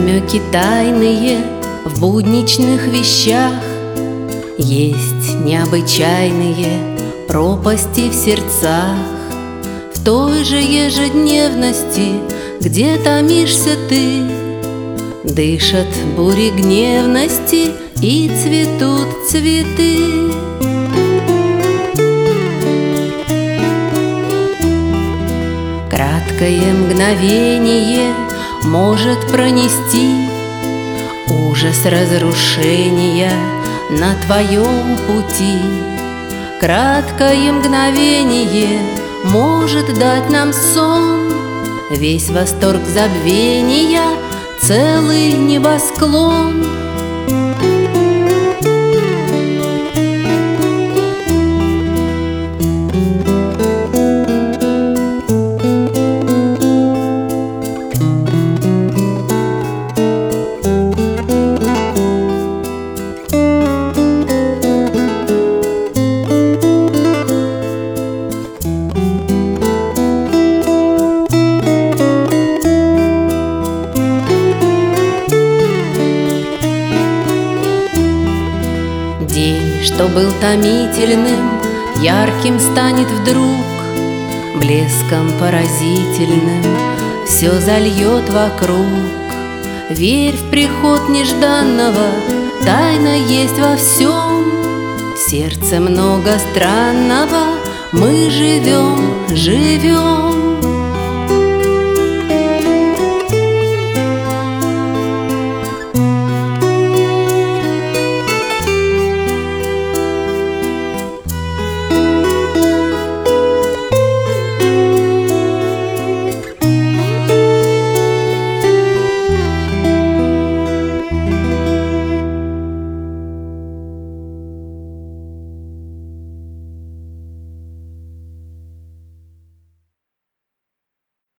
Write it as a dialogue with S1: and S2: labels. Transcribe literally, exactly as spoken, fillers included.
S1: намеки тайные в будничных вещах, есть необычайные пропасти в сердцах. В той же ежедневности, где томишься ты, дышат бури гневности и цветут цветы. Краткое мгновение может пронести ужас разрушения на твоем пути. Краткое мгновение может дать нам сон, весь восторг забвения, целый небосклон. День, что был томительным, ярким станет вдруг, блеском поразительным все зальет вокруг. Верь в приход нежданного, тайна есть во всем. В сердце много странного, мы живем, живем.